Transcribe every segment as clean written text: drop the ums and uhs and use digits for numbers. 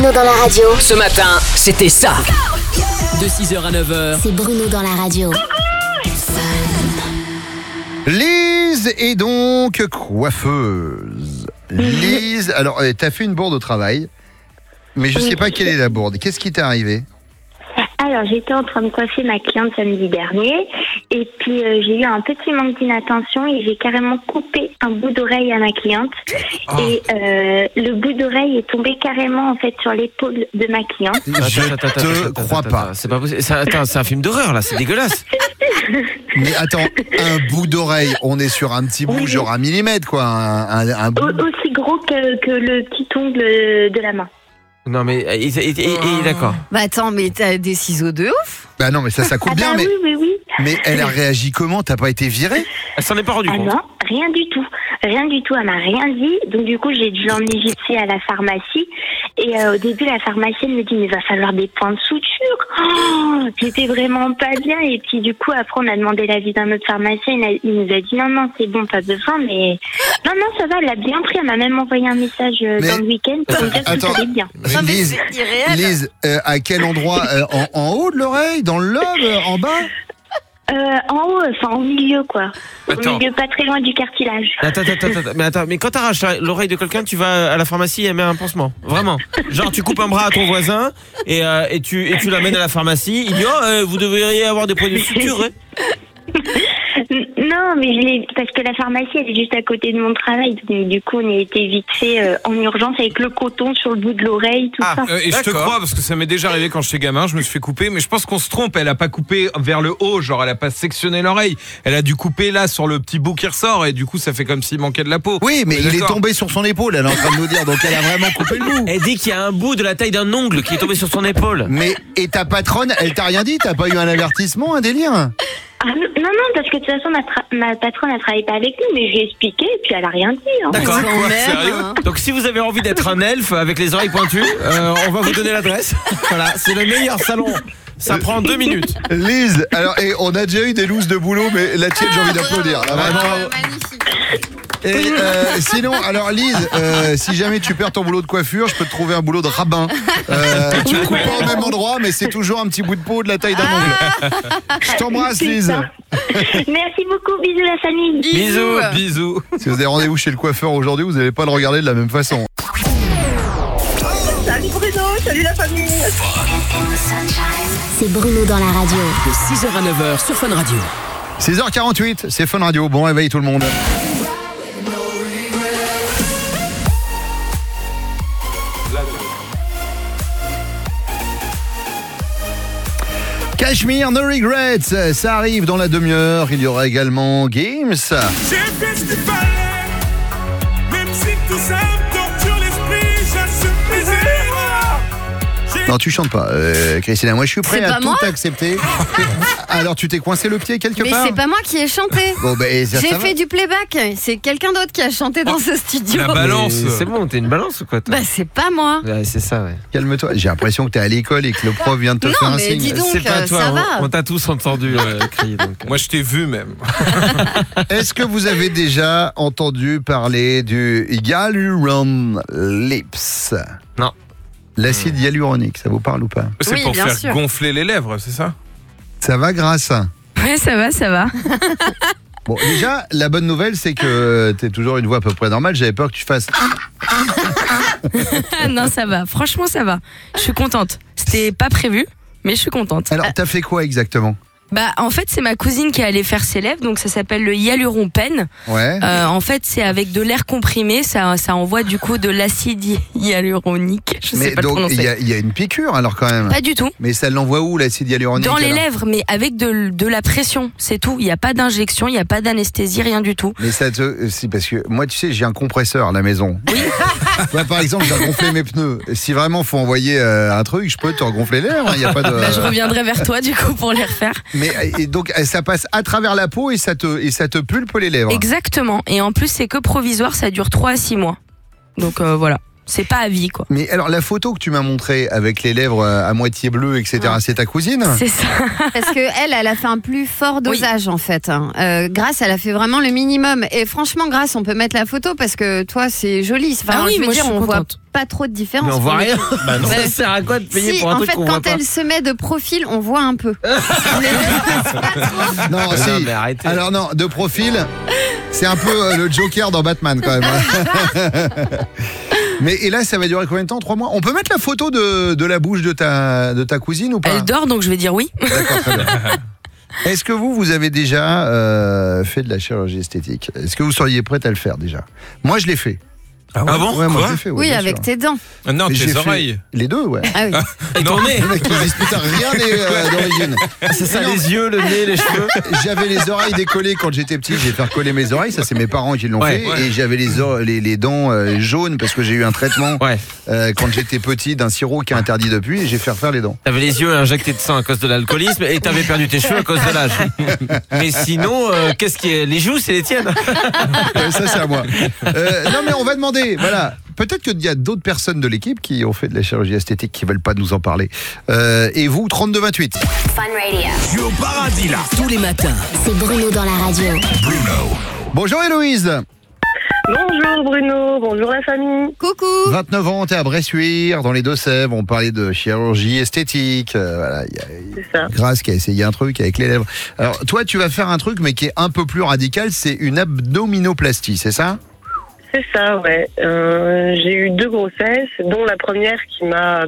Bruno dans la radio. Ce matin, c'était ça. De 6h à 9h. C'est Bruno dans la radio. Lise est donc coiffeuse. Lise, alors t'as fait une bourde au travail, mais je sais pas quelle est la bourde. Qu'est-ce qui t'est arrivé ? Alors, j'étais en train de coiffer ma cliente samedi dernier et puis j'ai eu un petit manque d'inattention et j'ai carrément coupé un bout d'oreille à ma cliente et le bout d'oreille est tombé carrément en fait sur l'épaule de ma cliente. Je te crois pas. C'est pas possible. C'est un film d'horreur là, c'est dégueulasse. Mais attends, un bout d'oreille, on est sur un petit bout, genre 1 millimètre quoi, un bout. Aussi gros que le petit ongle de la main. Non mais d'accord. Bah attends, mais t'as des ciseaux de ouf. Bah non, mais ça coupe bien, mais. Oui. Mais elle a réagi comment ? T'as pas été virée ? Elle s'en est pas rendue compte. Non, rien du tout. Rien du tout, elle m'a rien dit. Donc du coup, j'ai dû l'emmener vite fait à la pharmacie. Et au début, la pharmacienne me dit, mais il va falloir des points de suture. Oh, j'étais vraiment pas bien. Et puis du coup, après, on a demandé l'avis d'un autre pharmacien. Il nous a dit, non, c'est bon, pas besoin. Mais non, ça va, elle a bien pris. Elle m'a même envoyé un message dans le week-end pour me dire que ça allait bien. Lise, Lise, à quel endroit ? En haut de l'oreille ? Dans le lobe ? En bas ? En haut, enfin au milieu quoi. Attends. Au milieu, pas très loin du cartilage. Attends, mais quand t'arraches l'oreille de quelqu'un, tu vas à la pharmacie et mets un pansement. Vraiment. Genre tu coupes un bras à ton voisin et tu l'amènes à la pharmacie. Il dit vous devriez avoir des points de suture. Non, mais parce que la pharmacie elle est juste à côté de mon travail. Donc, du coup, on y a été vite fait en urgence avec le coton sur le bout de l'oreille, tout ça. Et je te crois parce que ça m'est déjà arrivé quand j'étais gamin, je me suis fait couper, mais je pense qu'on se trompe. Elle a pas coupé vers le haut, genre elle a pas sectionné l'oreille. Elle a dû couper là sur le petit bout qui ressort et du coup ça fait comme s'il manquait de la peau. Oui, mais il est tombé sur son épaule. Elle est en train de nous dire, donc elle a vraiment coupé le bout. Elle dit qu'il y a un bout de la taille d'un ongle qui est tombé sur son épaule. Mais et ta patronne, elle t'a rien dit ? T'as pas eu un avertissement, un délire ? Ah, non, parce que de toute façon, ma patronne, elle travaille pas avec nous, mais j'ai expliqué et puis elle a rien dit. Hein. D'accord. Quoi, sérieux ? Donc si vous avez envie d'être un elfe avec les oreilles pointues, on va vous donner l'adresse. Voilà, c'est le meilleur salon. Ça prend 2 minutes. Lise, alors on a déjà eu des looses de boulot, mais la tienne, j'ai envie d'applaudir. Là, vraiment. Magnifique. Et sinon, alors Lise, si jamais tu perds ton boulot de coiffure, je peux te trouver un boulot de rabbin. Tu ne coupes pas au même endroit, mais c'est toujours un petit bout de peau de la taille d'un ongle. Je t'embrasse, Lise. Merci beaucoup, bisous la famille. Bisous. Si vous avez rendez-vous chez le coiffeur aujourd'hui, vous n'allez pas le regarder de la même façon. Salut Bruno, salut la famille. C'est Bruno dans la radio. De 6h à 9h sur Fun Radio. 6h48, c'est Fun Radio. Bon réveil tout le monde. Cashmere, No Regrets, ça arrive dans la demi-heure. Il y aura également Games. J'ai fait ce qu'il fallait, même si tout ça me torture l'esprit, j'assume mes erreurs. Non, tu chantes pas, Christina. Moi, je suis prêt C'est à pas tout moi accepter. Alors, tu t'es coincé le pied quelque Mais part ? c'est pas moi qui ai chanté. Bon, ben, ça J'ai va. fait du playback. C'est quelqu'un d'autre qui a chanté dans ce studio. La balance. C'est bon, t'es une balance ou quoi toi ? Bah c'est pas moi. Ouais, c'est ça, ouais. Calme-toi. J'ai l'impression que t'es à l'école et que le prof vient de te Non, faire un mais signe. dis donc, C'est pas toi, ça va. on t'a tous entendu crier. Donc, Moi je t'ai vu même. Est-ce que vous avez déjà entendu parler du Hyaluron Lips ? Non. L'acide hyaluronique, ça vous parle ou pas ? C'est Oui, pour bien faire sûr. gonfler les lèvres, c'est ça ? Ça va grâce. Ouais, ça va. Bon, déjà, la bonne nouvelle, c'est que t'es toujours une voix à peu près normale. J'avais peur que tu fasses... Non, ça va. Franchement, ça va. Je suis contente. C'était pas prévu, mais je suis contente. Alors, t'as fait quoi exactement ? Bah, en fait, c'est ma cousine qui est allée faire ses lèvres, donc ça s'appelle le Hyaluron Pen. Ouais. En fait, c'est avec de l'air comprimé, ça envoie du coup de l'acide hyaluronique. Je sais Mais pas le donc, prononcer. il y a une piqûre alors quand même. Pas du tout. Mais ça l'envoie où l'acide hyaluronique ? Dans les alors lèvres, mais avec de la pression, c'est tout. Il n'y a pas d'injection, il n'y a pas d'anesthésie, rien du tout. Mais ça te... Si, parce que moi, tu sais, j'ai un compresseur à la maison. Oui. Moi, par exemple, j'ai gonflé mes pneus. Si vraiment faut envoyer un truc, je peux te regonfler l'air. Il y a pas de... Bah, je reviendrai vers toi du coup pour les refaire. Mais et donc, ça passe à travers la peau et ça te pulpe les lèvres. Exactement. Et en plus, c'est que provisoire, ça dure 3 à 6 mois. Donc voilà. C'est pas à vie, quoi. Mais alors, la photo que tu m'as montrée avec les lèvres à moitié bleues, etc., c'est ta cousine? C'est ça. Parce que elle a fait un plus fort dosage en fait. Grace, elle a fait vraiment le minimum. Et franchement, Grace, on peut mettre la photo parce que toi, c'est joli. Enfin, je veux dire, on voit pas trop de différence. Mais on voit rien. Bah non, ça sert à quoi de payer pour un truc qu'on voit pas? En fait, quand elle se met de profil, on voit un peu. Non, si. mais arrêtez. Alors non, de profil, c'est un peu le Joker dans Batman quand même. Mais et là, ça va durer combien de temps? 3 mois? On peut mettre la photo de la bouche de ta cousine ou pas? Elle dort, donc je vais dire oui. D'accord, très bien. Est-ce que vous avez déjà fait de la chirurgie esthétique? Est-ce que vous seriez prête à le faire déjà? Moi, je l'ai fait. Ah bon? Ouais, moi, Quoi? je l'ai fait, Oui, bien avec sûr. tes dents. Non, Mais tes j'ai oreilles. fait les deux, ouais. Ah oui. Et ton nez. Le mec, il dit, putain, rien n'est d'origine. C'est ça, Mais non, les yeux, le nez, les cheveux. J'avais les oreilles décollées quand j'étais petit. J'ai fait recoller mes oreilles. Ça, c'est mes parents qui l'ont Ouais, fait. ouais. Et j'avais les dents jaunes parce que j'ai eu un traitement Ouais. quand j'étais petit d'un sirop qui est interdit depuis. Et j'ai fait refaire les dents. T'avais les yeux injectés de sang à cause de l'alcoolisme et t'avais perdu tes cheveux à cause de l'âge. Mais sinon, qu'est-ce qui est... Les joues, c'est les tiennes. Ça, c'est à moi. Non, mais on va demander. Voilà. Peut-être qu'il y a d'autres personnes de l'équipe qui ont fait de la chirurgie esthétique qui veulent pas nous en parler. Et vous, 32-28. Fun Radio. Je suis au paradis là. Tous les matins. C'est Bruno dans la radio. Bonjour Héloïse. Bonjour Bruno, bonjour la famille. Coucou. 29 ans, t'es à Bressuire, dans les Deux-Sèvres. On parlait de chirurgie esthétique. Voilà, il y a C'est ça. Grace qui a essayé un truc avec les lèvres. Alors, toi, tu vas faire un truc, mais qui est un peu plus radical. C'est une abdominoplastie, c'est ça? C'est ça, ouais. J'ai eu 2 grossesses, dont la première qui m'a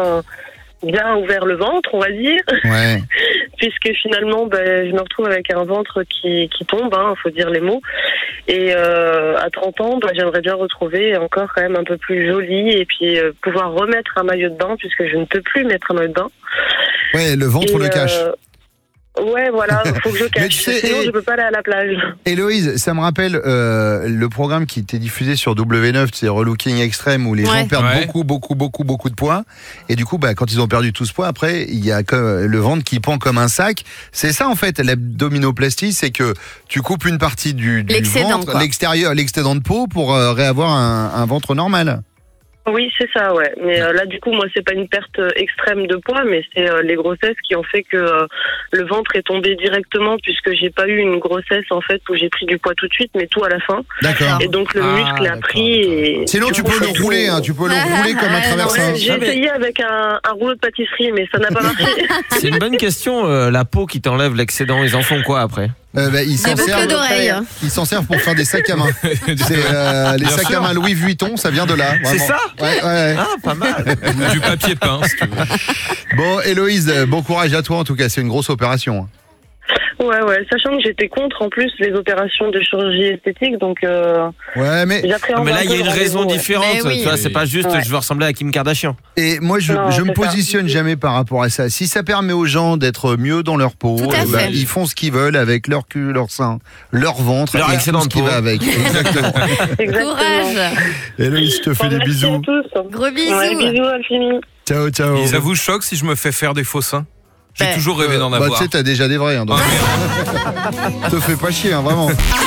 bien ouvert le ventre, on va dire. Ouais. Puisque finalement, je me retrouve avec un ventre qui tombe, faut dire les mots. Et à 30 ans, j'aimerais bien retrouver encore quand même un peu plus joli et puis pouvoir remettre un maillot de bain puisque je ne peux plus mettre un maillot de bain. Ouais, le ventre le cache. Ouais, voilà, faut que je Mais cache. tu sais, Sinon, je peux pas aller à la plage. Héloïse, ça me rappelle le programme qui était diffusé sur W9, c'est Relooking Extrême, où les gens perdent beaucoup de poids. Et du coup, quand ils ont perdu tout ce poids, après, il y a le ventre qui pend comme un sac. C'est ça, en fait, l'abdominoplastie, c'est que tu coupes une partie du ventre, l'extérieur, l'excédent de peau, pour réavoir un ventre normal. Oui, c'est ça, ouais. Mais là, du coup, moi, c'est pas une perte extrême de poids, mais c'est les grossesses qui ont fait que le ventre est tombé directement, puisque j'ai pas eu une grossesse, en fait, où j'ai pris du poids tout de suite, mais tout à la fin. D'accord. Et donc, le muscle a pris et... Sinon, tu peux le rouler, tu peux le rouler comme un traversin. J'ai essayé avec un rouleau de pâtisserie, mais ça n'a pas marché. C'est une bonne question, la peau qui t'enlève l'excédent, ils en font quoi après? Ils s'en servent pour faire des sacs à main. C'est les sacs à main Louis Vuitton, ça vient de là. Vraiment. C'est ça? Ouais. Ah, pas mal. Du papier peint, si tu veux. Bon, Héloïse, bon courage à toi en tout cas, c'est une grosse opération. Ouais, sachant que j'étais contre en plus les opérations de chirurgie esthétique, donc ouais, mais là il y a une raison différente, tu vois, c'est pas juste je veux ressembler à Kim Kardashian. Et moi je me positionne jamais par rapport à ça. Si ça permet aux gens d'être mieux dans leur peau, ils font ce qu'ils veulent avec leur cul, leur sein, leur ventre, leur excellent ce qui va avec. Exactement. Courage. Héloïse, je te fais des bisous. À tous. Gros bisous. Ouais, bisous Alphine. Ciao. Ils avouent choc si je me fais faire des faux seins. J'ai toujours rêvé d'en avoir. Tu sais, t'as déjà des vrais. Donc... Te fais pas chier, vraiment.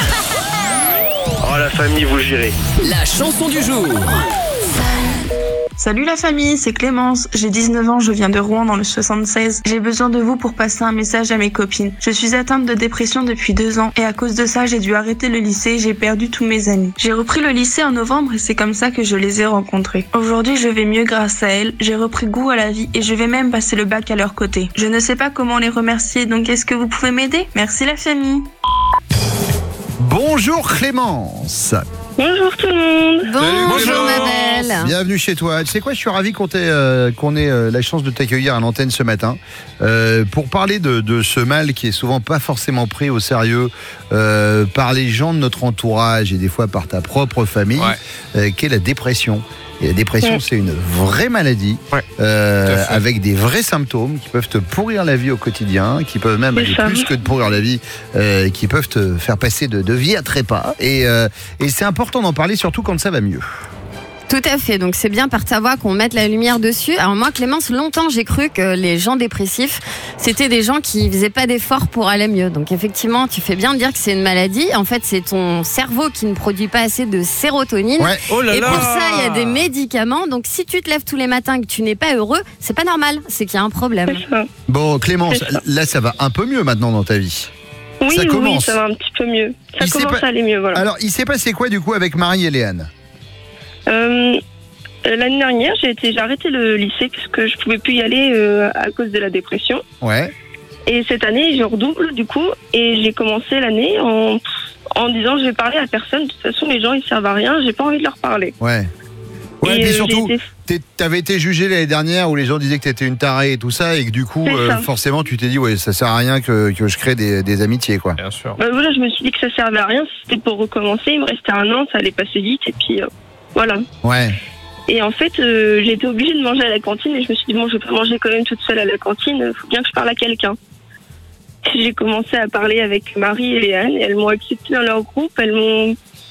Oh la famille, vous gérez. La chanson du jour. Salut la famille, c'est Clémence. J'ai 19 ans, je viens de Rouen dans le 76. J'ai besoin de vous pour passer un message à mes copines. Je suis atteinte de dépression depuis 2 ans et à cause de ça, j'ai dû arrêter le lycée et j'ai perdu tous mes amis. J'ai repris le lycée en novembre et c'est comme ça que je les ai rencontrés. Aujourd'hui, je vais mieux grâce à elles. J'ai repris goût à la vie et je vais même passer le bac à leur côté. Je ne sais pas comment les remercier, donc est-ce que vous pouvez m'aider? Merci la famille. Bonjour Clémence. Bonjour tout le monde. Bonjour ma belle. Bienvenue chez toi. Tu sais quoi, je suis ravi qu'on ait la chance de t'accueillir à l'antenne ce matin pour parler de ce mal qui est souvent pas forcément pris au sérieux par les gens de notre entourage et des fois par ta propre famille, qui est la dépression. Et la dépression, c'est une vraie maladie avec des vrais symptômes qui peuvent te pourrir la vie au quotidien, qui peuvent même aller plus que de pourrir la vie, qui peuvent te faire passer de vie à trépas. Et c'est important d'en parler, surtout quand ça va mieux. Tout à fait, donc c'est bien par ta voix qu'on mette la lumière dessus. Alors moi, Clémence, longtemps j'ai cru que les gens dépressifs, c'était des gens qui faisaient pas d'efforts pour aller mieux. Donc effectivement, tu fais bien de dire que c'est une maladie. En fait, c'est ton cerveau qui ne produit pas assez de sérotonine. Ouais. Oh là et là. pour ça, il y a des médicaments. Donc si tu te lèves tous les matins et que tu n'es pas heureux, c'est pas normal, c'est qu'il y a un problème. Bon, Clémence, là, ça va un peu mieux maintenant dans ta vie. Oui, Ça oui, commence. ça va un petit peu mieux. Ça Il s'est commence pas- à aller mieux, voilà. Alors, il s'est passé quoi du coup avec Marie et Léane? L'année dernière, j'ai arrêté le lycée puisque je pouvais plus y aller à cause de la dépression. Ouais. Et cette année, je redouble du coup et j'ai commencé l'année en disant je vais parler à personne. De toute façon, les gens ils servent à rien. J'ai pas envie de leur parler. Ouais. Ouais, Et, et puis j'ai surtout, été- t'avais été jugée l'année dernière où les gens disaient que t'étais une tarée et tout ça, et que du coup, C'est ça. forcément, tu t'es dit, ouais, ça sert à rien que je crée des amitiés, quoi. Bien sûr. Voilà, je me suis dit que ça servait à rien. C'était pour recommencer. Il me restait 1 an, ça allait passer vite et puis voilà. Ouais. Et en fait, j'ai été obligée de manger à la cantine et je me suis dit bon, je vais pas manger quand même toute seule à la cantine. Faut bien que je parle à quelqu'un. J'ai commencé à parler avec Marie et Léane et elles m'ont accepté dans leur groupe. Elles m'ont,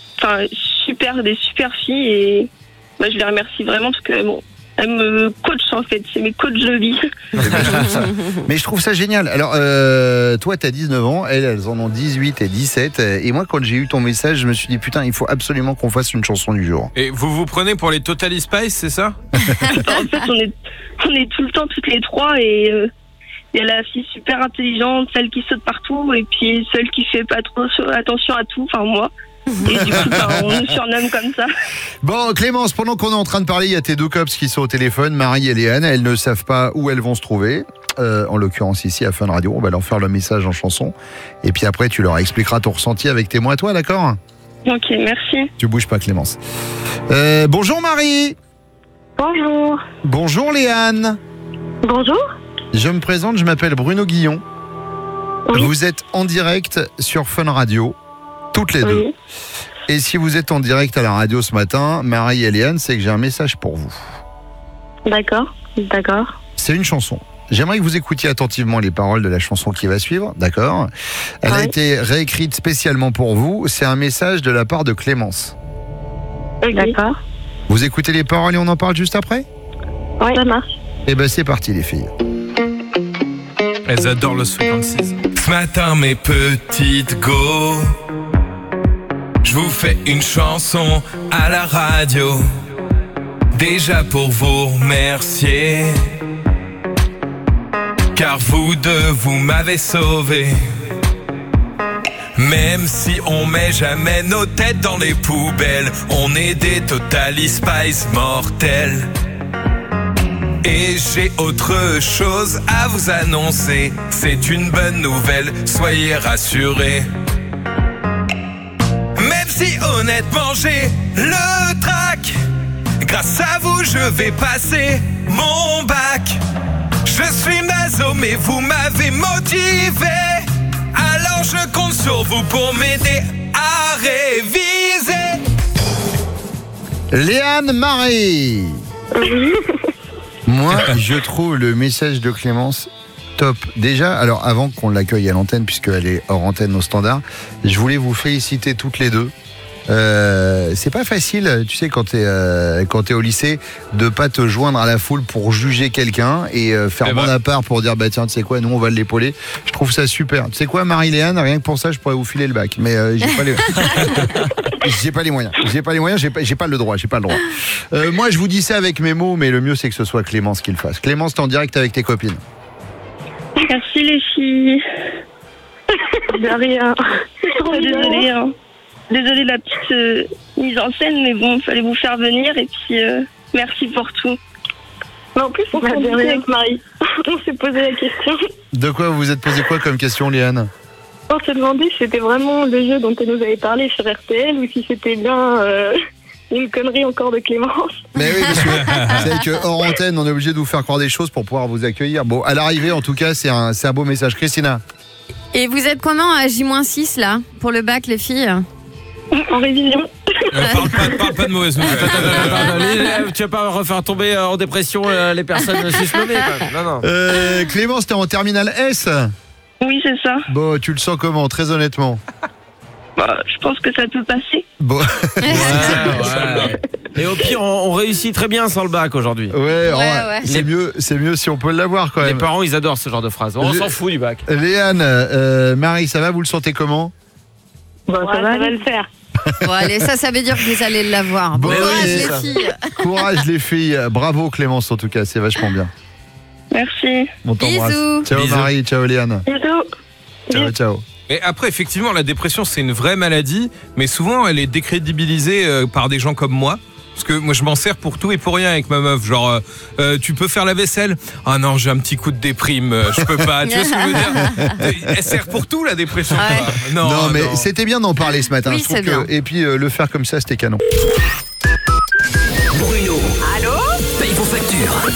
des super filles et je les remercie vraiment parce que bon, elles me coachent en fait. C'est mes coachs de vie. Mais je trouve ça génial. Alors, toi, t'as 19 ans, elles en ont 18 et 17. Et moi, quand j'ai eu ton message, je me suis dit, putain, il faut absolument qu'on fasse une chanson du jour. Et vous vous prenez pour les Totally Spice, c'est ça? En fait, on est tout le temps toutes les trois et il y a la fille super intelligente, celle qui saute partout et puis celle qui fait pas trop attention à tout, enfin moi. Et du coup, on nous surnomme comme ça. Bon, Clémence, pendant qu'on est en train de parler, il y a tes deux cops qui sont au téléphone, Marie et Léane. Elles ne savent pas où elles vont se trouver. En l'occurrence ici à Fun Radio, on va leur faire le message en chanson. Et puis après, tu leur expliqueras ton ressenti avec tes mots à toi, d'accord? Ok, merci. Tu bouges pas, Clémence. Bonjour Marie. Bonjour. Bonjour Léane. Bonjour. Je me présente, je m'appelle Bruno Guillon. Oui. Vous êtes en direct sur Fun Radio, toutes les deux. Et si vous êtes en direct à la radio ce matin, Marie et Léane, c'est que j'ai un message pour vous. D'accord. C'est une chanson. J'aimerais que vous écoutiez attentivement les paroles de la chanson qui va suivre, d'accord? Elle a été réécrite spécialement pour vous. C'est un message de la part de Clémence. D'accord. Vous écoutez les paroles et on en parle juste après? Oui, ça marche. Eh ben c'est parti les filles. Elles adorent le 56. Ce matin, mes petites go, je vous fais une chanson à la radio. Déjà pour vous remercier, car vous deux, vous m'avez sauvé. Même si on met jamais nos têtes dans les poubelles, on est des Totally Spice mortels. Et j'ai autre chose à vous annoncer, c'est une bonne nouvelle, soyez rassurés. Même si honnêtement j'ai le trac, grâce à vous je vais passer mon bac. Je suis maso mais vous m'avez motivé, alors je compte sur vous pour m'aider à réviser. Léane, Marie. Moi, je trouve le message de Clémence top. Déjà, alors avant qu'on l'accueille à l'antenne, puisqu'elle est hors antenne au standard, je voulais vous féliciter toutes les deux. C'est pas facile, tu sais, quand t'es au lycée, de pas te joindre à la foule pour juger quelqu'un et faire bande à part pour dire bah tiens, tu sais quoi, nous on va l'épauler. Je trouve ça super. Tu sais quoi, Marie-Léane, rien que pour ça, je pourrais vous filer le bac, mais j'ai pas les j'ai pas les moyens. J'ai pas le droit. Moi, je vous dis ça avec mes mots, mais le mieux c'est que ce soit Clémence qui le fasse. Clémence, t'es en direct avec tes copines. Merci les filles. De rien. Désolée, hein. Désolée de la petite mise en scène, mais bon, il fallait vous faire venir et puis merci pour tout. Mais en plus, on s'est posé avec Marie. On s'est posé la question. De quoi vous vous êtes posé quoi comme question, Léane? On s'est demandé si c'était vraiment le jeu dont elle nous avait parlé sur RTL ou si c'était bien une connerie encore de Clémence. Mais oui, parce que vous savez que hors antenne, on est obligé de vous faire croire des choses pour pouvoir vous accueillir. Bon, à l'arrivée, en tout cas, c'est un beau message. Christina. Et vous êtes comment à J-6 là, pour le bac, les filles? En révision. Parle pas de mauvaise nouvelle. Tu vas pas refaire tomber en dépression les personnes susmennées. Non. Clémence, t'es en terminale S? Oui, c'est ça. Bon, tu le sens comment, très honnêtement? Bah, je pense que ça peut passer. Bon. Ouais. Et au pire, on réussit très bien sans le bac aujourd'hui. Ouais, ouais. c'est mieux si on peut l'avoir quand Les même. parents, ils adorent ce genre de phrase. On s'en fout du bac. Léane, Marie, ça va, vous le sentez comment? Bah, ça va le faire. Bon, allez, ça veut dire que vous allez l'avoir. Bon Bon, courage, oui, les ça. filles. Courage les filles, bravo Clémence en tout cas, c'est vachement bien. Merci. On t'embrasse. Bisous. Ciao Bisous. Marie, ciao Léane. Bisous. Ciao. Et après, effectivement, la dépression, c'est une vraie maladie, mais souvent, elle est décrédibilisée par des gens comme moi. Parce que moi, je m'en sers pour tout et pour rien avec ma meuf. Genre, tu peux faire la vaisselle? Ah non, j'ai un petit coup de déprime, je peux pas. Tu vois ce que je veux dire? Elle sert pour tout, la dépression. Ouais. Quoi. Non, mais c'était bien d'en parler ce matin. Oui, je trouve c'est bien. Et puis le faire comme ça, c'était canon. Bruno. Allô? Paye vos factures.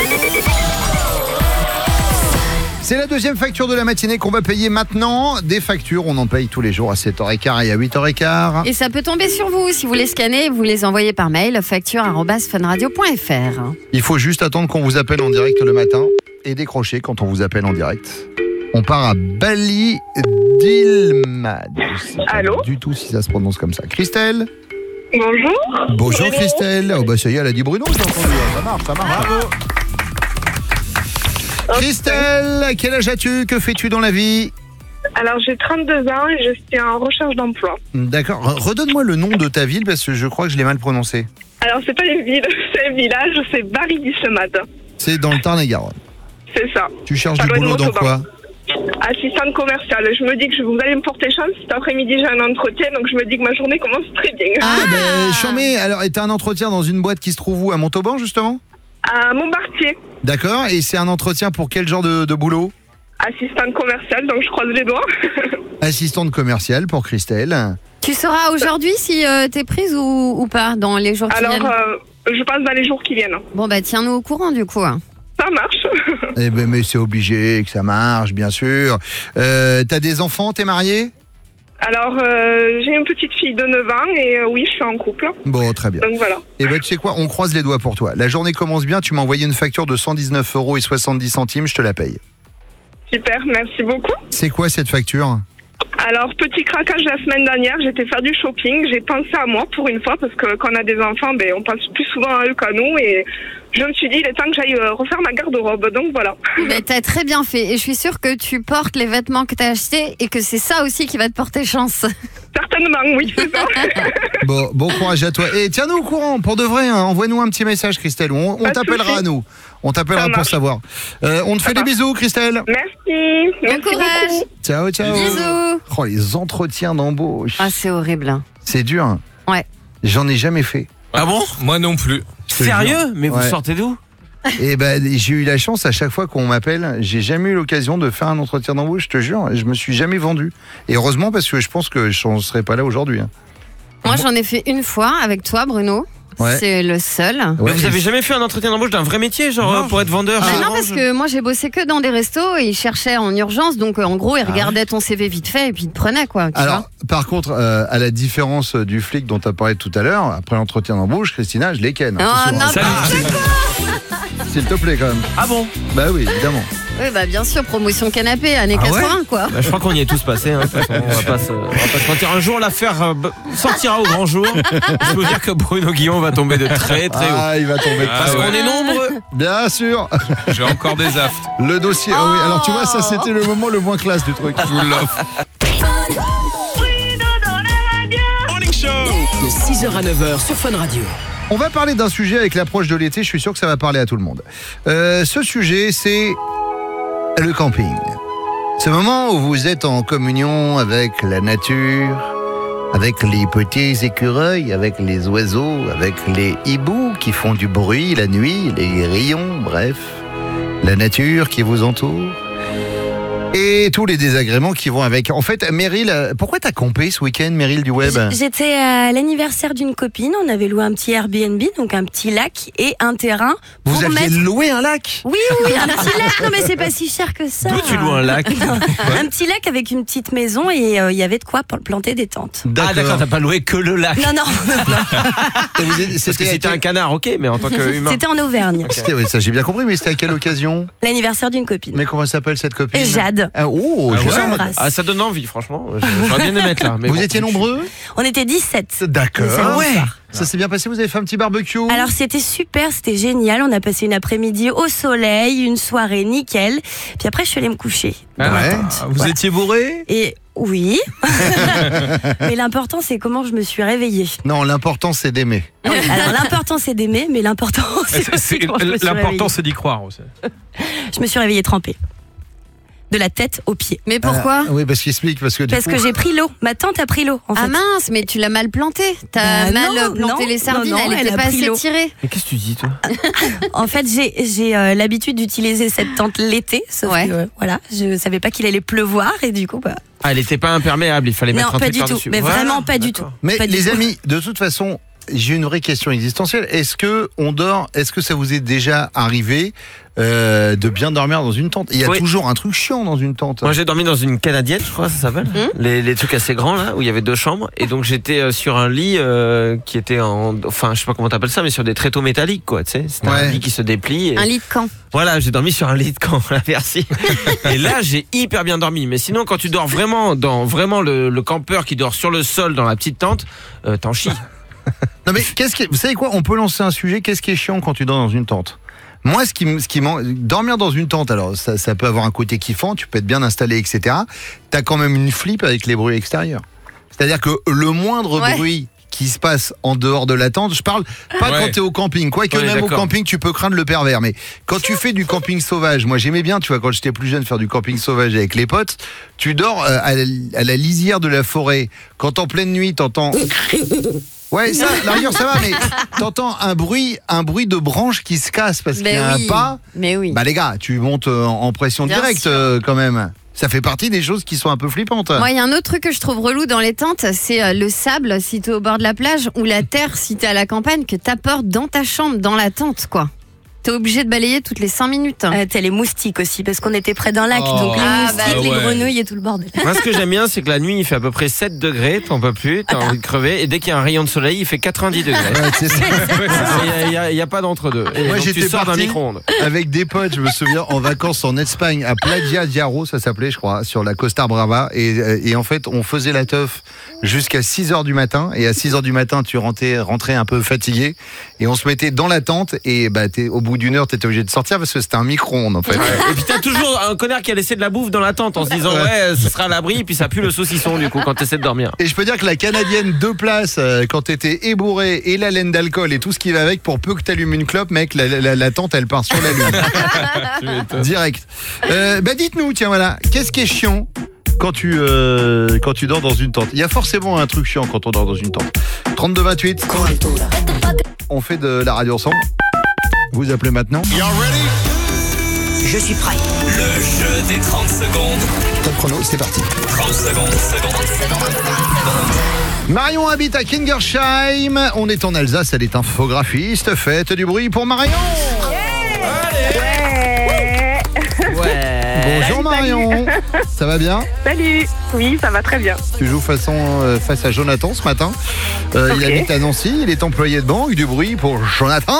C'est la deuxième facture de la matinée qu'on va payer maintenant. Des factures, on en paye tous les jours à 7h15 et à 8h15. Et ça peut tomber sur vous. Si vous les scannez, vous les envoyez par mail facture@funradio.fr. Il faut juste attendre qu'on vous appelle en direct le matin et décrocher quand on vous appelle en direct. On part à Bali Dilmad. Je sais pas Allô? du tout si ça se prononce comme ça. Christelle? Bonjour. Bonjour Christelle. Oh bah ça y est, elle a dit Bruno, j'ai entendu. Ça marche. Bravo. Christelle, quel âge as-tu? Que fais-tu dans la vie? Alors, j'ai 32 ans et je suis en recherche d'emploi. D'accord. Redonne-moi le nom de ta ville parce que je crois que je l'ai mal prononcé. Alors, c'est pas une ville, c'est un village, c'est Barry-du-Semat. C'est dans le Tarn-et-Garonne. C'est ça. Tu cherches Ça du doit être boulot dans Montauban. quoi? Assistante commerciale. Je me dis que vous allez me porter chance. Cet après-midi, j'ai un entretien, donc je me dis que ma journée commence très bien. Ah, ben, chambé. Alors, et t'as un entretien dans une boîte qui se trouve où? À Montauban, justement? À Montbartier, D'accord. Et c'est un entretien pour quel genre de boulot? assistante commerciale, donc je croise les doigts. Assistante commerciale pour Christelle. Tu sauras aujourd'hui si t'es prise ou pas dans les jours qui Alors, viennent. je passe dans les jours qui viennent. Bon, bah tiens-nous au courant du coup. Ça marche. Eh ben, mais c'est obligé que ça marche, bien sûr. T'as des enfants? T'es marié? Alors, j'ai une petite fille de 9 ans et oui, je suis en couple. Bon, très bien. Donc voilà. Eh ben, tu sais quoi? On croise les doigts pour toi. La journée commence bien. Tu m'as envoyé une facture de 119,70 €. Je te la paye. Super, merci beaucoup. C'est quoi cette facture? Alors, petit craquage la semaine dernière, j'étais faire du shopping, j'ai pensé à moi pour une fois, parce que quand on a des enfants, ben, on pense plus souvent à eux qu'à nous, et je me suis dit, il est temps que j'aille refaire ma garde-robe, donc voilà. Mais t'as très bien fait et je suis sûre que tu portes les vêtements que t'as achetés et que c'est ça aussi qui va te porter chance. Certainement, oui, c'est ça. Bon courage à toi. Et tiens-nous au courant, pour de vrai, hein, envoie-nous un petit message, Christelle. On Pas de t'appellera souci. à nous. On t'appellera Ça pour marche. savoir. On te fait des bisous, Christelle. Merci. Bon courage. Ciao. Bisous. Oh, les entretiens d'embauche. Ah, c'est horrible. C'est dur. Ouais. J'en ai jamais fait. Ah bon? Moi non plus. Je te Sérieux? jure. Mais vous Ouais. sortez d'où? Et ben, j'ai eu la chance à chaque fois qu'on m'appelle, j'ai jamais eu l'occasion de faire un entretien d'embauche, je te jure, je me suis jamais vendu. Et heureusement parce que je pense que je n'en serais pas là aujourd'hui. Hein. Moi, j'en ai fait une fois avec toi, Bruno. Ouais. C'est le seul. Mais vous avez jamais fait un entretien d'embauche d'un vrai métier, genre pour être vendeur? Ah chez non, Orange parce que moi j'ai bossé que dans des restos et ils cherchaient en urgence, donc en gros ils regardaient ton CV vite fait et puis ils te prenaient quoi. Tu Alors, vois. par contre, à la différence du flic dont tu as parlé tout à l'heure, après l'entretien d'embauche, Christina, je les ken. Oh, Attention, s'il te plaît quand même. Ah bon? Bah oui, évidemment. Oui, bah bien sûr, promotion canapé, années Ah ouais 80 quoi. Bah, je crois qu'on y est tous passés. Hein, de toute façon, on va pas se mentir. Un jour, l'affaire sortira au grand jour. Je peux vous dire que Bruno Guillon va tomber de très très haut. Ah, il va tomber. Parce qu'on est nombreux. Bien sûr. J'ai encore des aftes. Le dossier. Ah oui, alors tu vois, ça c'était le moment le moins classe du truc. Je vous l'offre. De 6h à 9h sur Fun Radio. On va parler d'un sujet avec l'approche de l'été, je suis sûr que ça va parler à tout le monde. Ce sujet, c'est le camping. Ce moment où vous êtes en communion avec la nature, avec les petits écureuils, avec les oiseaux, avec les hiboux qui font du bruit la nuit, les grillons, bref, la nature qui vous entoure. Et tous les désagréments qui vont avec. En fait, Meryl, pourquoi t'as campé ce week-end, Meryl du web? J'étais à l'anniversaire d'une copine, on avait loué un petit Airbnb, donc un petit lac et un terrain. Vous aviez loué un lac? Oui, un petit lac, non mais c'est pas si cher que ça. D'où tu loues un lac? Un petit lac avec une petite maison et il y avait de quoi planter des tentes. Ah d'accord, t'as pas loué que le lac. Non. Parce que c'était un canard, ok, mais en tant qu'humain. C'était en Auvergne. Oui, ça j'ai bien compris, mais c'était à quelle occasion? L'anniversaire d'une copine. Mais comment s'appelle cette copine? Jade. Toulouse. Oh, Je je vous embrasse. Ah, ça donne envie, franchement. J'aurais bien aimé être là. Mais Vous bon, étiez nombreux? On était 17. D'accord. Ah ouais. Ça s'est bien passé, vous avez fait un petit barbecue? Alors c'était super, c'était génial. On a passé une après-midi au soleil, une soirée nickel. Puis après je suis allée me coucher. Vous étiez bourré? Et oui. Mais l'important c'est comment je me suis réveillée. Non, l'important c'est d'aimer. Alors l'important c'est d'aimer, mais l'important c'est aussi comment je me suis L'important réveillée. c'est d'y croire aussi. Je me suis réveillée trempée. De la tête aux pieds. Mais pourquoi? Oui, parce que j'ai pris l'eau. Ma tante a pris l'eau. En fait. Ah mince, mais tu l'as mal planté. T'as mal planté les sardines, elle était pas assez tirée. Mais qu'est-ce que tu dis, toi? En fait, j'ai l'habitude d'utiliser cette tente l'été, sauf que voilà, je savais pas qu'il allait pleuvoir et du coup, bah. Ah, elle était pas imperméable, il fallait Non, mettre un pas truc du tout. par-dessus. Mais Voilà, vraiment pas du tout. Mais Pas du les tout. amis, de toute façon, j'ai une vraie question existentielle. Est-ce que on dort? Est-ce que ça vous est déjà arrivé de bien dormir dans une tente? Il y a toujours un truc chiant dans une tente. Moi j'ai dormi dans une canadienne, je crois ça s'appelle. Les trucs assez grands là, où il y avait 2 chambres. Et donc j'étais sur un lit qui était enfin je sais pas comment t'appelles ça, mais sur des tréteaux métalliques quoi, tu sais. C'était un lit qui se déplie. Et... Un lit de camp. Voilà, j'ai dormi sur un lit de camp, merci. Et là j'ai hyper bien dormi. Mais sinon quand tu dors vraiment dans le campeur qui dort sur le sol dans la petite tente, t'en chies. Non mais vous savez quoi? On peut lancer un sujet. Qu'est-ce qui est chiant quand tu dors dans une tente? Moi, dormir dans une tente, alors ça peut avoir un côté kiffant, tu peux être bien installé, etc. T'as quand même une flip avec les bruits extérieurs. C'est-à-dire que le moindre bruit qui se passe en dehors de la tente, je parle pas quand t'es au camping, quoique même au camping tu peux craindre le pervers, mais quand tu fais du camping sauvage, moi j'aimais bien, tu vois, quand j'étais plus jeune faire du camping sauvage avec les potes, tu dors à la lisière de la forêt, quand en pleine nuit t'entends... Ouais, ça, la rigueur, ça va, mais t'entends un bruit de branche qui se casse parce qu'il y a un pas. Mais oui. Bah les gars, tu montes en pression Bien directe quand même. Ça fait partie des choses qui sont un peu flippantes. Moi, il y a un autre truc que je trouve relou dans les tentes, c'est le sable si t'es au bord de la plage ou la terre si t'es à la campagne que t'apportes dans ta chambre, dans la tente, quoi. T'es obligé de balayer toutes les 5 minutes. T'as les moustiques aussi, parce qu'on était près d'un lac, donc les moustiques, les grenouilles et tout le bordel. Moi, ce que j'aime bien, c'est que la nuit, il fait à peu près 7 degrés, t'en peux plus, t'as envie de crever, et dès qu'il y a un rayon de soleil, il fait 90 degrés. Ouais, c'est ça. Il y a pas d'entre-deux. Et Moi, donc, j'étais tu sors d'un parti micro-ondes. avec des potes, je me souviens, en vacances en Espagne, à Playa Diaro, ça s'appelait, je crois, sur la Costa Brava. Et en fait, on faisait la teuf jusqu'à 6h du matin. Et à 6h du matin, tu rentrais un peu fatigué. Et on se mettait dans la tente. Et bah, au bout d'une heure, t'étais obligé de sortir parce que c'était un micro-ondes, en fait. Et puis t'as toujours un connard qui a laissé de la bouffe dans la tente en se disant ce sera à l'abri, et puis ça pue le saucisson du coup quand t'essaies de dormir. Et je peux dire que la canadienne 2 places, quand t'étais ébourré et la laine d'alcool et tout ce qui va avec, pour peu que t'allumes une clope, mec, la tente elle part sur la lune. Direct. Bah dites-nous, tiens voilà, qu'est-ce qui est chiant quand tu dors dans une tente? Il y a forcément un truc chiant quand on dort dans une tente. 32-28. On fait de la radio ensemble. Vous appelez maintenant. Je suis prêt. Le jeu des 30 secondes. Top chrono, c'est parti. 30 secondes. Marion habite à Kingersheim. On est en Alsace, elle est infographiste. Faites du bruit pour Marion. Bonjour Marion. Ça va bien? Salut. Oui, ça va très bien. Tu joues face à Jonathan ce matin. Il habite à Nancy, il est employé de banque. Du bruit pour Jonathan.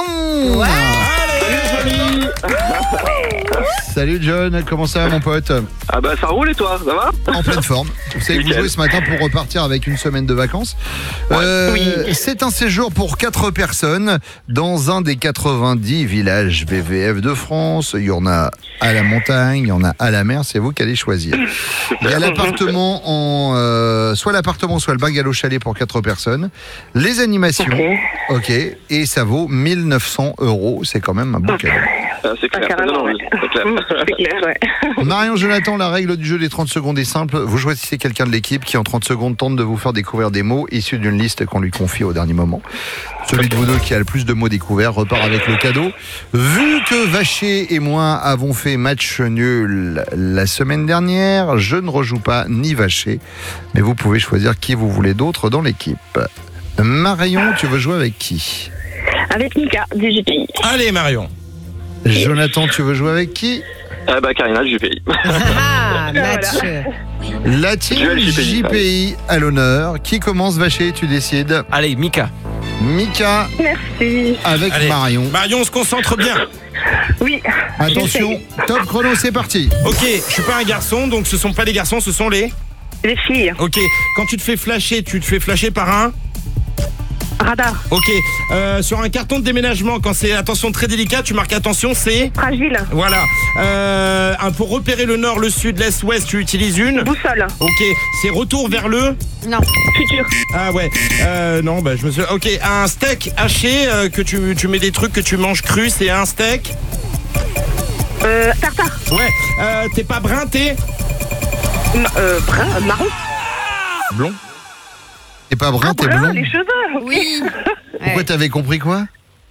Salut John, comment ça va mon pote? Ah bah ça roule et toi, ça va? En pleine forme. Vous savez que vous jouez ce matin pour repartir avec une semaine de vacances. C'est un séjour pour 4 personnes dans un des 90 villages VVF de France. Il y en a à la montagne, il y en a à la mer, c'est vous qui allez choisir. Il y a l'appartement soit l'appartement, soit le bungalow chalet pour 4 personnes. Les animations, ok, et ça vaut 1 900 €, c'est quand même un beau cadeau. C'est clair, c'est clair. C'est clair, ouais. Marion, Jonathan, la règle du jeu des 30 secondes est simple. Vous choisissez quelqu'un de l'équipe qui en 30 secondes tente de vous faire découvrir des mots issus d'une liste qu'on lui confie au dernier moment. Celui de vous deux qui a le plus de mots découverts repart avec le cadeau. Vu que Vacher et moi avons fait match nul la semaine dernière, je ne rejoue pas ni Vacher, mais vous pouvez choisir qui vous voulez d'autre dans l'équipe. Marion, tu veux jouer avec qui? Avec Mika, du JPI. Allez Marion. Jonathan, tu veux jouer avec qui? Bah Karina, du JPI. Ah, match. La team JPI à l'honneur. Qui commence, Vacher, tu décides? Allez, Mika. Mika. Merci. Avec Allez. Marion. Marion, on se concentre bien. Oui. Attention, top chrono, c'est parti. Ok, je suis pas un garçon, donc ce sont pas les garçons, ce sont les filles. Ok, quand tu te fais flasher par un Radar. Ok, sur un carton de déménagement, quand c'est attention très délicat, tu marques attention, c'est Fragile. Voilà. Pour repérer le nord, le sud, l'est, ouest, tu utilises une Boussole. Ok, c'est retour vers le Non. Futur. Ah ouais. Non, bah je me suis. Ok, un steak haché que tu mets des trucs que tu manges cru, c'est un steak. Tartare. Ouais. T'es pas brun, t'es Brun, marron. Blond. T'es pas brun, t'es blond. Les cheveux. Oui. Pourquoi t'avais compris quoi?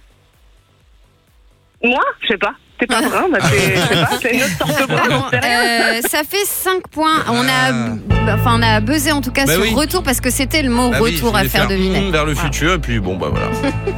Moi, je sais pas. T'es pas brun, bah je sais pas, c'est une autre sorte de brun, j'en sais rien. Ça fait 5 points. On a buzzé en tout cas sur oui. retour parce que c'était le mot Bah oui, retour je à voulais faire deviner. vers le futur, et puis bon, bah voilà.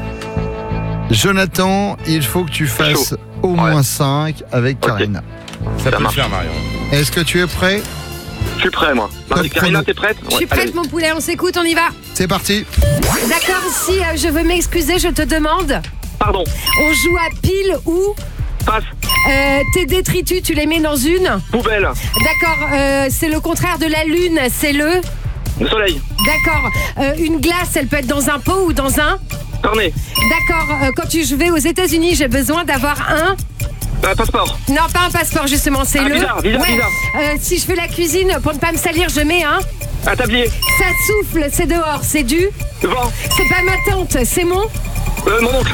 Jonathan, il faut que tu fasses au moins 5 avec Karina. Ça peut le faire, Marion. Est-ce que tu es prêt? Je suis prêt, moi. Karina, t'es prête? Je suis prête, mon poulet, on s'écoute, on y va. C'est parti. D'accord, si je veux m'excuser, je te demande. Pardon. On joue à pile ou Passe. Tes détritus, tu les mets dans une Poubelle. D'accord, c'est le contraire de la lune, c'est le Soleil. D'accord, une glace, elle peut être dans un pot ou dans un Cornet. D'accord, quand je vais aux États-Unis, j'ai besoin d'avoir un Passeport. Non, pas un passeport, justement, c'est le visa. Si je fais la cuisine, pour ne pas me salir, je mets un tablier. Ça souffle, c'est dehors, c'est du Vent. C'est pas ma tante, c'est mon Mon oncle.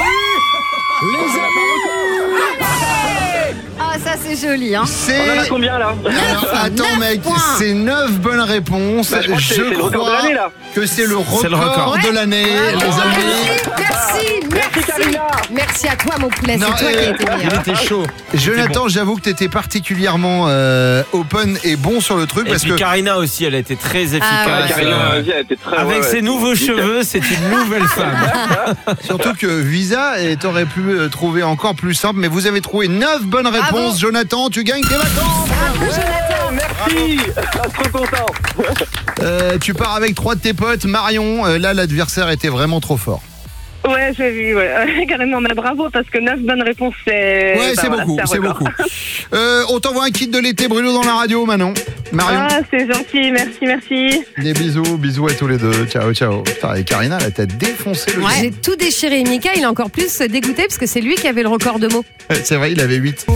Les amis. Ah, ça c'est joli, hein. On en a combien là? Alors, attends, mec, c'est 9 bonnes réponses. Bah, je crois que c'est le record de l'année, là. que c'est le C'est le record. record de l'année, les amis. Merci Karina. Merci à toi, mon poulet, Non, c'est toi qui as été Il meilleur. était chaud. Jonathan, j'avoue que t'étais particulièrement open et bon sur le truc Et parce puis que Karina aussi, elle a été très efficace. ouais. Karina, vas-y, elle était très. Avec ouais, ses nouveaux cheveux, c'est une nouvelle femme. surtout que Visa, t'aurais pu trouver encore plus simple, mais vous avez trouvé 9 bonnes réponses. Bravo. Jonathan, tu gagnes tes vacances. Merci. Trop content. Tu pars avec 3 de tes potes. Marion, là l'adversaire était vraiment trop fort. Ouais, j'ai vu, ouais. Carrément, mais bravo, parce que 9 bonnes réponses, c'est. Ouais, c'est voilà, beaucoup, un c'est record. beaucoup. On t'envoie un kit de l'été Bruno dans la radio, Manon. Marion. Ah, c'est gentil, merci. Des bisous à tous les deux. Ciao. Putain, et Karina, là, t'as défoncé le J'ai tout déchiré. Mika, il est encore plus dégoûté parce que c'est lui qui avait le record de mots. C'est vrai, il avait 8.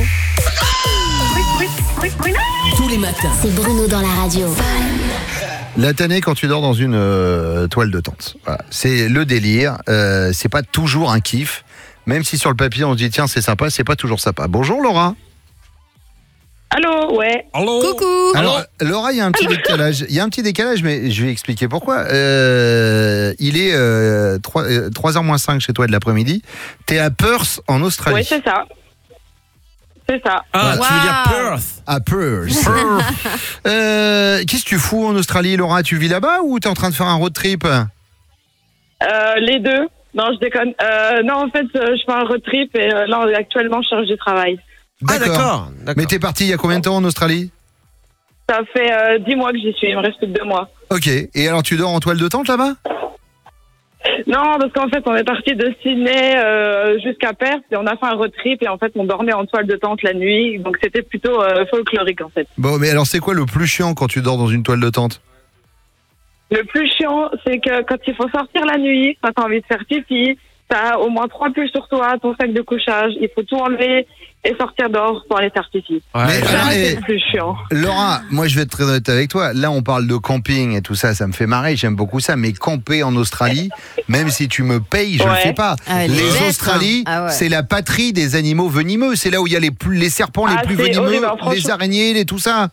Tous les matins. C'est Bruno dans la radio. La tannée quand tu dors dans une toile de tente. Voilà. C'est le délire. C'est pas toujours un kiff. Même si sur le papier on se dit tiens c'est sympa, c'est pas toujours sympa. Bonjour Laura. Allô, ouais. Allô. Coucou. Alors Laura, il y a un petit décalage. Il y a un petit décalage, mais je vais expliquer pourquoi. Il est 3h moins 5 chez toi de l'après-midi. T'es à Perth en Australie. Oui, c'est ça. C'est ça. Ah, tu veux dire Perth. À Perth. Qu'est-ce que tu fous en Australie, Laura? Tu vis là-bas ou t'es en train de faire un road trip? Les deux. Non, je déconne. Non, en fait, je fais un road trip et là, actuellement, je cherche du travail. Ah, d'accord. Mais t'es parti il y a combien de temps en Australie? Ça fait 10 mois que j'y suis, il me reste plus que 2 mois. Ok, et alors tu dors en toile de tente là-bas? Non, parce qu'en fait, on est parti de Sydney jusqu'à Perth et on a fait un road trip et en fait, on dormait en toile de tente la nuit. Donc, c'était plutôt folklorique, en fait. Bon, mais alors c'est quoi le plus chiant quand tu dors dans une toile de tente? Le plus chiant, c'est que quand il faut sortir la nuit, quand t'as envie de faire pipi, t'as au moins 3 pulls sur toi, ton sac de couchage, il faut tout enlever et sortir dehors pour aller faire pipi. Mais Ça, alors, c'est le plus chiant. Laura, moi je vais être très honnête avec toi. Là, on parle de camping et tout ça, ça me fait marrer, j'aime beaucoup ça. Mais camper en Australie, même si tu me payes, je le fais pas. Ah, les les bêtes, Australies, hein. Ah ouais. c'est la patrie des animaux venimeux. C'est là où il y a les serpents les plus c'est venimeux, horrible, hein, franchement. les araignées, tout ça.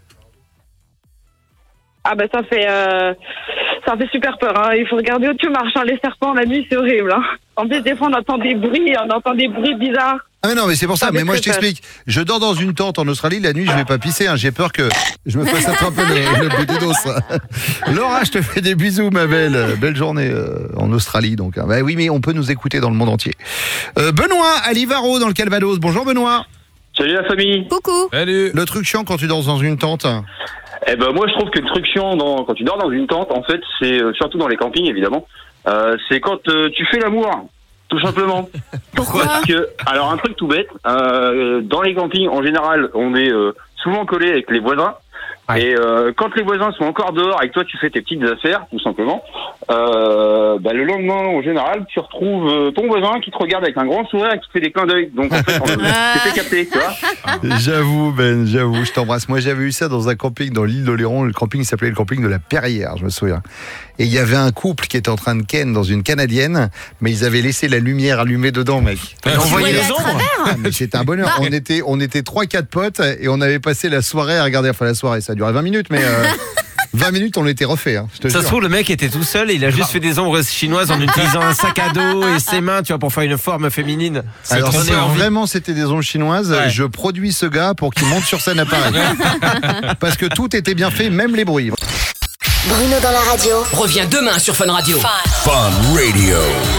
Ah ben ça fait super peur. Hein. Il faut regarder où tu marches. Hein. Les serpents la nuit, c'est horrible. Hein. En plus, des fois, on entend des bruits bizarres. Ah mais non, mais c'est pour ça. Ah, Mais mais moi, je très t'explique. Je dors dans une tente en Australie. La nuit, je vais pas pisser. Hein. J'ai peur que je me fasse attraper le petit dos. Laura, je te fais des bisous, ma belle. Belle journée en Australie. Donc, hein. Bah oui, mais on peut nous écouter dans le monde entier. Benoît, à Livaro, dans le Calvados. Bonjour, Benoît. Salut la famille. Coucou. Salut. Le truc chiant quand tu dors dans une tente. Eh ben moi je trouve que le truc chiant quand tu dors dans une tente, en fait, c'est surtout dans les campings évidemment, C'est quand tu fais l'amour, tout simplement. Pourquoi ? Parce que, alors un truc tout bête, dans les campings en général, on est souvent collé avec les voisins. Ouais. Et quand les voisins sont encore dehors et que toi tu fais tes petites affaires, tout simplement, le lendemain en général, tu retrouves ton voisin qui te regarde avec un grand sourire et qui te fait des clins d'œil. Donc en fait, on s'est fait capter, tu vois. J'avoue, Ben, je t'embrasse. Moi, j'avais eu ça dans un camping dans l'île d'Oléron. Le camping s'appelait le camping de la Perrière, je me souviens. Et il y avait un couple qui était en train de ken dans une canadienne, mais ils avaient laissé la lumière allumée dedans, mec. On voyait les ombres. Mais c'était un bonheur. On était 3-4 potes et on avait passé la soirée à regarder. Enfin, la soirée, ça a duré 20 minutes, mais 20 minutes, on était refait. Hein, ça se trouve, le mec était tout seul et il a juste fait des ombres chinoises en utilisant un sac à dos et ses mains, tu vois, pour faire une forme féminine. Alors, si vraiment c'était des ombres chinoises, je produis ce gars pour qu'il monte sur scène à Paris. Parce que tout était bien fait, même les bruits. Bruno dans la radio revient demain sur Fun Radio. Fun Radio.